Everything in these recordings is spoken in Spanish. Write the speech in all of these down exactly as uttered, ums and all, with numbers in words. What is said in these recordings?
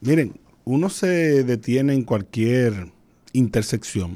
Miren, uno se detiene en cualquier intersección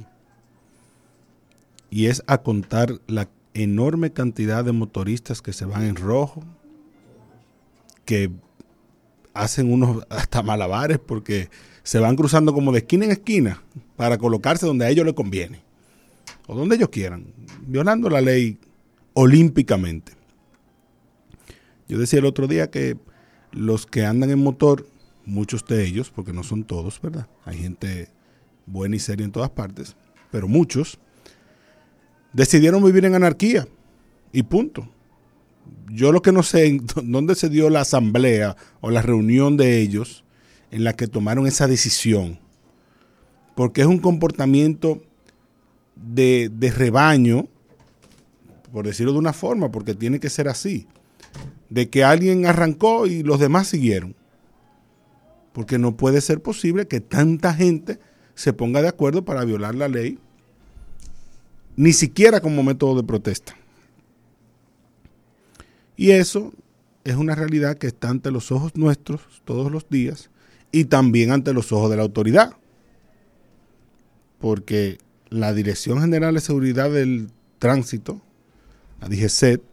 y es a contar la enorme cantidad de motoristas que se van en rojo, que hacen unos hasta malabares porque se van cruzando como de esquina en esquina para colocarse donde a ellos les conviene o donde ellos quieran, violando la ley olímpicamente. Yo decía el otro día que los que andan en motor, muchos de ellos, porque no son todos, ¿verdad? Hay gente buena y seria en todas partes, pero muchos decidieron vivir en anarquía y punto. Yo lo que no sé en dónde se dio la asamblea o la reunión de ellos en la que tomaron esa decisión, porque es un comportamiento de, de rebaño, por decirlo de una forma, porque tiene que ser así, de que alguien arrancó y los demás siguieron, porque no puede ser posible que tanta gente se ponga de acuerdo para violar la ley, ni siquiera como método de protesta. Y eso es una realidad que está ante los ojos nuestros todos los días y también ante los ojos de la autoridad. Porque la Dirección General de Seguridad del Tránsito, la D G C E T,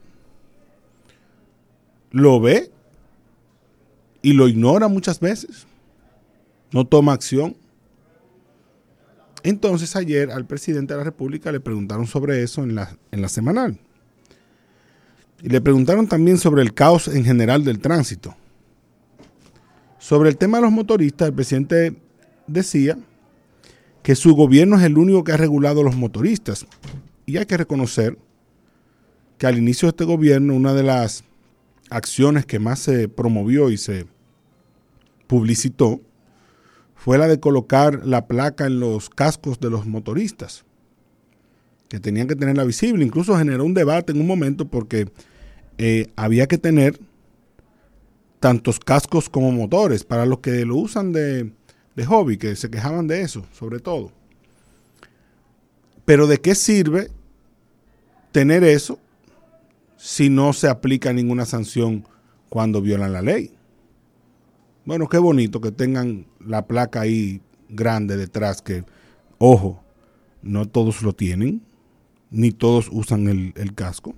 lo ve y lo ignora muchas veces. No toma acción. Entonces ayer al presidente de la República le preguntaron sobre eso en la, en la semanal. Y le preguntaron también sobre el caos en general del tránsito. Sobre el tema de los motoristas, el presidente decía que su gobierno es el único que ha regulado a los motoristas. Y hay que reconocer que al inicio de este gobierno, una de las acciones que más se promovió y se publicitó fue la de colocar la placa en los cascos de los motoristas, que tenían que tenerla visible. Incluso generó un debate en un momento porque eh, había que tener tantos cascos como motores para los que lo usan de, de hobby, que se quejaban de eso, sobre todo. Pero ¿de qué sirve tener eso si no se aplica ninguna sanción cuando violan la ley? Bueno, qué bonito que tengan la placa ahí grande detrás, que, ojo, no todos lo tienen, ni todos usan el, el casco.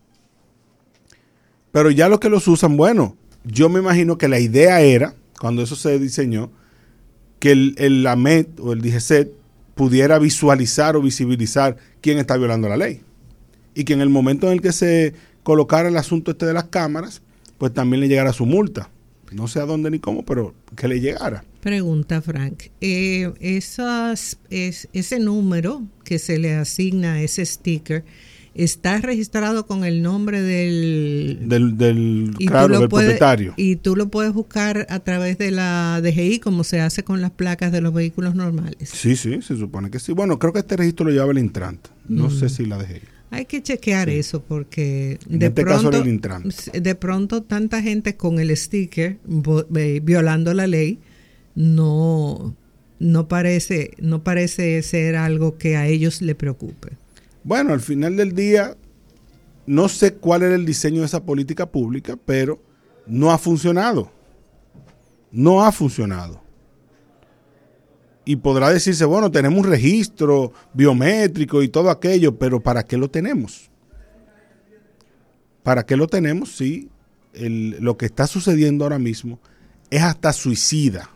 Pero ya los que los usan, bueno, yo me imagino que la idea era, cuando eso se diseñó, que el, el AMET o el D G C E T pudiera visualizar o visibilizar quién está violando la ley. Y que en el momento en el que se colocara el asunto este de las cámaras, pues también le llegara su multa. No sé a dónde ni cómo, pero que le llegara. Pregunta, Frank. Eh, esas, es, ese número que se le asigna a ese sticker, ¿está registrado con el nombre del... Del, del claro, del puedes, propietario. Y tú lo puedes buscar a través de la D G I, como se hace con las placas de los vehículos normales. Sí, sí, se supone que sí. Bueno, creo que este registro lo lleva el Intran. No mm. sé si la D G I. Hay que chequear sí. eso porque en de este pronto caso el Intran. De pronto tanta gente con el sticker violando la ley no no parece no parece ser algo que a ellos le preocupe. Bueno, al final del día no sé cuál era el diseño de esa política pública, pero no ha funcionado. No ha funcionado. Y podrá decirse, bueno, tenemos un registro biométrico y todo aquello, pero ¿para qué lo tenemos? ¿Para qué lo tenemos si el, lo que está sucediendo ahora mismo es hasta suicida?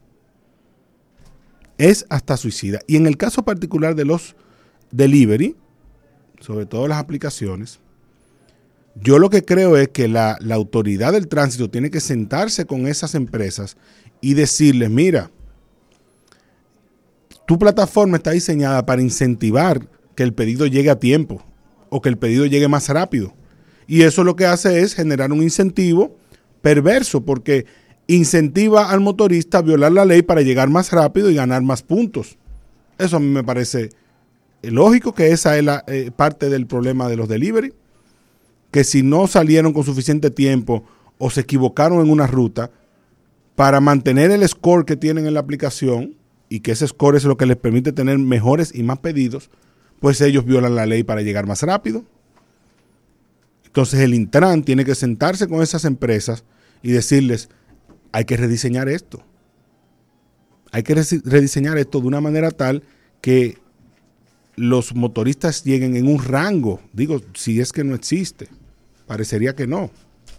Es hasta suicida. Y en el caso particular de los delivery, sobre todo las aplicaciones, yo lo que creo es que la, la autoridad del tránsito tiene que sentarse con esas empresas y decirles, mira, tu plataforma está diseñada para incentivar que el pedido llegue a tiempo o que el pedido llegue más rápido. Y eso lo que hace es generar un incentivo perverso porque incentiva al motorista a violar la ley para llegar más rápido y ganar más puntos. Eso a mí me parece lógico, que esa es la eh, parte del problema de los delivery, que si no salieron con suficiente tiempo o se equivocaron en una ruta, para mantener el score que tienen en la aplicación, y que ese score es lo que les permite tener mejores y más pedidos, pues ellos violan la ley para llegar más rápido. Entonces el Intran tiene que sentarse con esas empresas y decirles, hay que rediseñar esto. hay que rediseñar esto de una manera tal que los motoristas lleguen en un rango, digo, si es que no existe, parecería que no.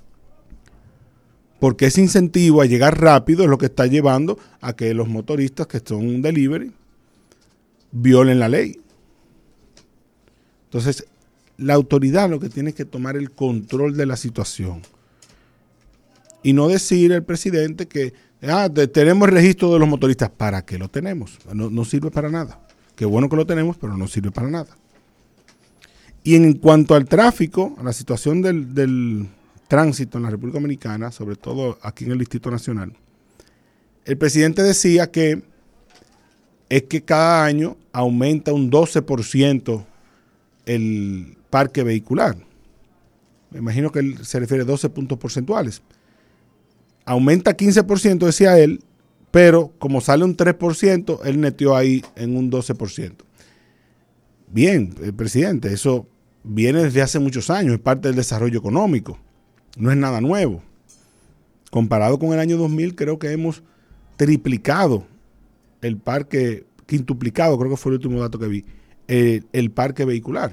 Porque ese incentivo a llegar rápido es lo que está llevando a que los motoristas que son un delivery violen la ley. Entonces, la autoridad lo que tiene es que tomar el control de la situación. Y no decir el presidente que ah, de, tenemos el registro de los motoristas. ¿Para qué lo tenemos? No, no sirve para nada. Qué bueno que lo tenemos, pero no sirve para nada. Y en cuanto al tráfico, a la situación del, del tránsito en la República Dominicana, sobre todo aquí en el Distrito Nacional, el presidente decía que es que cada año aumenta un doce por ciento el parque vehicular. Me imagino que él se refiere a doce puntos porcentuales. Aumenta quince por ciento, decía él, pero como sale un tres por ciento, él neteó ahí en un doce por ciento. Bien, el presidente, eso viene desde hace muchos años, es parte del desarrollo económico, no es nada nuevo. Comparado con el año dos mil, creo que hemos triplicado el parque, quintuplicado, creo que fue el último dato que vi, el, el parque vehicular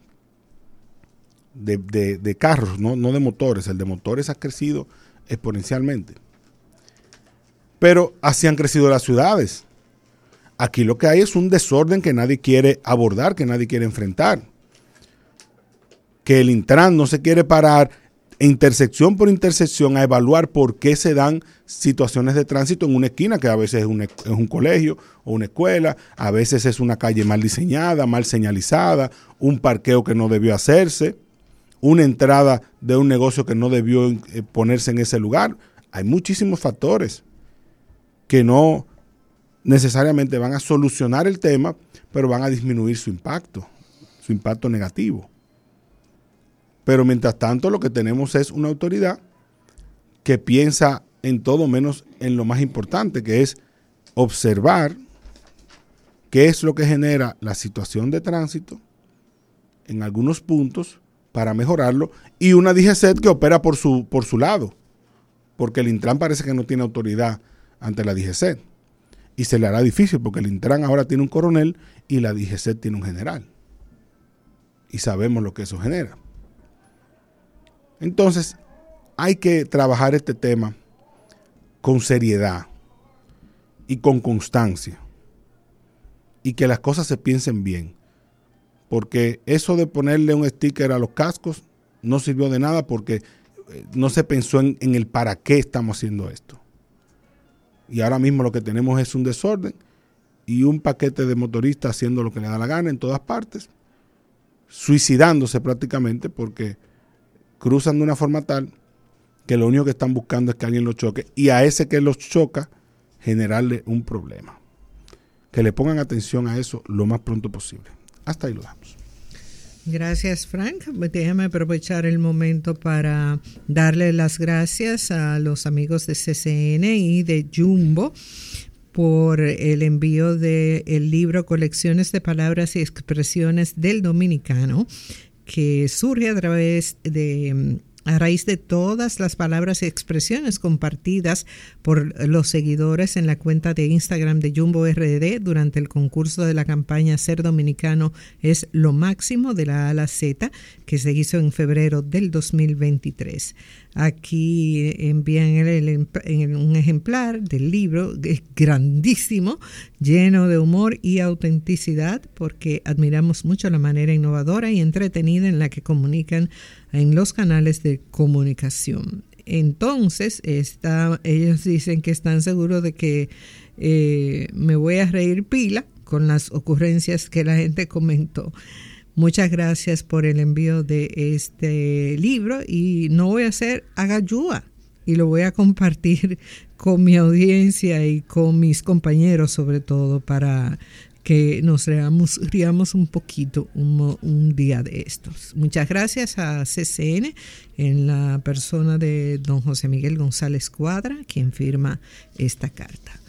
de, de, de carros, no, no de motores. El de motores ha crecido exponencialmente. Pero así han crecido las ciudades. Aquí lo que hay es un desorden que nadie quiere abordar, que nadie quiere enfrentar. Que el Intran no se quiere parar intersección por intersección a evaluar por qué se dan situaciones de tránsito en una esquina, que a veces es un, es un colegio o una escuela, a veces es una calle mal diseñada, mal señalizada, un parqueo que no debió hacerse, una entrada de un negocio que no debió eh, ponerse en ese lugar. Hay muchísimos factores que no necesariamente van a solucionar el tema, pero van a disminuir su impacto, su impacto negativo. Pero mientras tanto lo que tenemos es una autoridad que piensa en todo menos en lo más importante, que es observar qué es lo que genera la situación de tránsito en algunos puntos para mejorarlo, y una D G C E T que opera por su, por su lado, porque el Intran parece que no tiene autoridad ante la D G C E T, y se le hará difícil porque el Intran ahora tiene un coronel y la D G C E T tiene un general, y sabemos lo que eso genera. Entonces, hay que trabajar este tema con seriedad y con constancia, y que las cosas se piensen bien, porque eso de ponerle un sticker a los cascos no sirvió de nada, porque no se pensó en, en el para qué estamos haciendo esto. Y ahora mismo lo que tenemos es un desorden y un paquete de motoristas haciendo lo que le da la gana en todas partes, suicidándose prácticamente, porque cruzan de una forma tal que lo único que están buscando es que alguien los choque, y a ese que los choca generarle un problema. Que le pongan atención a eso lo más pronto posible. Hasta ahí lo damos. Gracias, Frank. Déjame aprovechar el momento para darle las gracias a los amigos de C C N y de Jumbo por el envío del libro Colecciones de Palabras y Expresiones del Dominicano, que surge a través de a raíz de todas las palabras y expresiones compartidas por los seguidores en la cuenta de Instagram de Jumbo R D durante el concurso de la campaña Ser Dominicano es lo máximo de la A a la Z, que se hizo en febrero del dos mil veintitrés. Aquí envían el, el, el, un ejemplar del libro, es grandísimo, lleno de humor y autenticidad, porque admiramos mucho la manera innovadora y entretenida en la que comunican en los canales de comunicación. Entonces, está, ellos dicen que están seguros de que eh, me voy a reír pila con las ocurrencias que la gente comentó. Muchas gracias por el envío de este libro, y no voy a hacer agayúa, y lo voy a compartir con mi audiencia y con mis compañeros, sobre todo para que nos riamos, riamos un poquito un, un día de estos. Muchas gracias a C C N en la persona de don José Miguel González Cuadra, quien firma esta carta.